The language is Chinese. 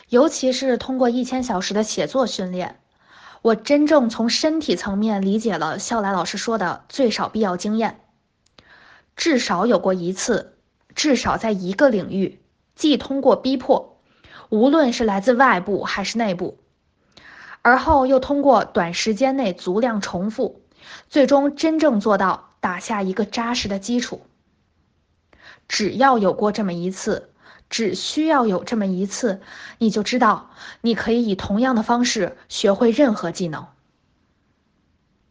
尤其是通过1000小时的写作训练，我真正从身体层面理解了肖来老师说的最少必要经验。至少有过一次，至少在一个领域，既通过逼迫，无论是来自外部还是内部，而后又通过短时间内足量重复，最终真正做到打下一个扎实的基础。只要有过这么一次，只需要有这么一次，你就知道你可以以同样的方式学会任何技能。